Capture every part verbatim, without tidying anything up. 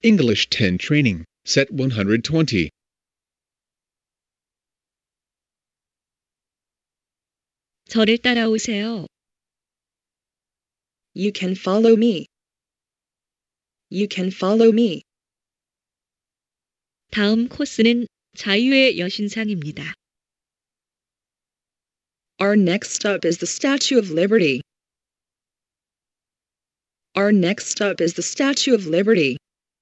English ten training, set one hundred twenty. 저를 따라오세요. You can follow me. You can follow me. 다음 코스는 자유의 여신상입니다. Our next stop is the Statue of Liberty. Our next stop is the Statue of Liberty.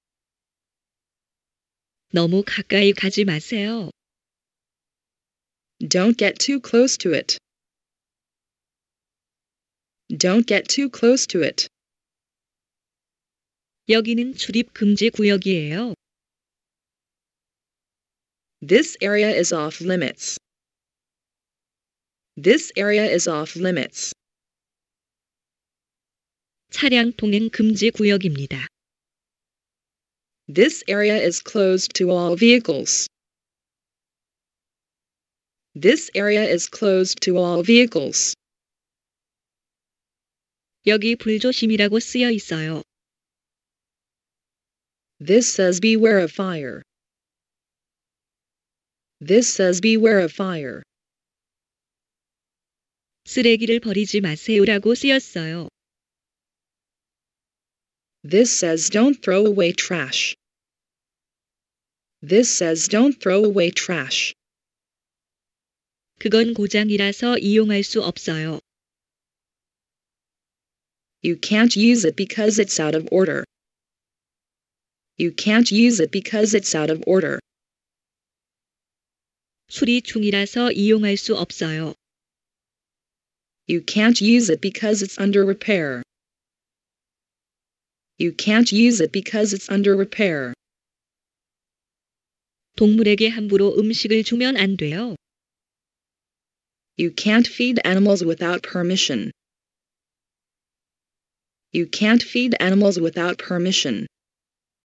너무 가까이 가지 마세요. Don't get too close to it. Don't get too close to it. 여기는 출입 금지 구역이에요. This area is off limits. This area is off limits. 차량 통행 금지 구역입니다. This area is closed to all vehicles. This area is closed to all vehicles. 여기 불조심이라고 쓰여 있어요. This says beware of fire. This says beware of fire. 쓰레기를 버리지 마세요라고 쓰였어요. This says don't throw away trash. This says don't throw away trash. 그건 고장이라서 이용할 수 없어요. You can't use it because it's out of order. You can't use it because it's out of order. 수리 중이라서 이용할 수 없어요. You can't use it because it's under repair. You can't use it because it's under repair. 동물에게 함부로 음식을 주면 안 돼요. You can't feed animals without permission. You can't feed animals without permission.